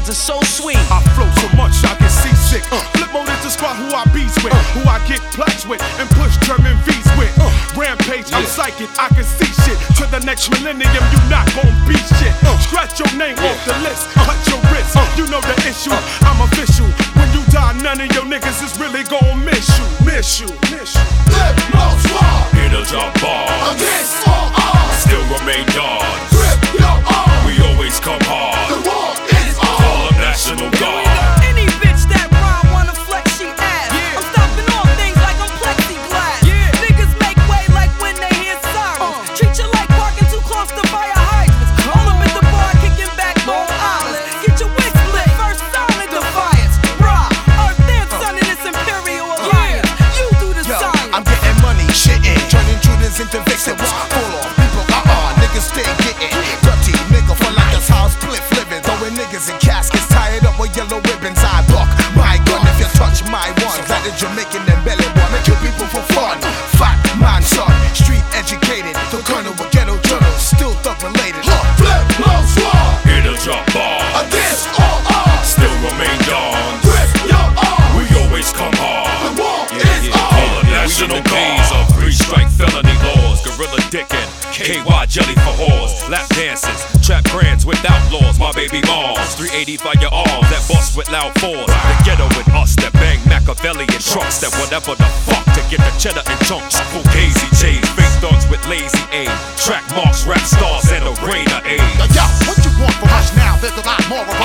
are so sweet. I flow so much I get seasick. Flip mode is the squad who I beats with, who I get plaques with, and push German V's with. Rampage, I'm psychic, I can see shit. To the next millennium, you not gon' be shit. Scratch your name off the list, cut your wrist. You know the issue, I'm official. When you die, none of your niggas is really gon' miss you. Miss you, miss you. Flip mode squad. It'll drop bars. Against all odds. Still remain yards. Grip your arm. We always come hard. The war is on. Call them National Guard. Any bitch that rhyme wanna flex she ass. I'm stopping all things like I'm plexiglass. Niggas make way like when they hear sirens. Treat you like parking too close to fire hydrants. All up at the bar kicking back Long Island. Get your wig split, first silent defiance. Rah, earth and sun in this imperial alliance. You do the science. I'm getting money, shitting, turning intruders into victims. Full off people, niggas stay getting dirty. Nigga for like this house spliff living, throwing niggas in caskets, tied up with yellow ribbons. I buck my gun if you touch my one. Glad that you're making them belly one. Make your people for fun. Fat man, son, street educated. The colonel with ghetto journals, still thug related. Flip mode squad. It'll drop bars. Against all odds. Still remain yards. Grip your arm. We always come hard. The war is Call on. them National Guard. Of 3-strike felony laws. Gorilla dickin'. KY jelly for whores. Lap dances. Trap brands with outlaws. My baby moms. 385 your arms. That bust with loud fours. The ghetto with us that bang Machiavellian trucks. That whatever the fuck to get the cheddar in chunks. Fugazi chains. Fake thugs with lazy aim. Track marks, rap stars, and a rain of aid. Yo, what you want from us now? There's a lot more of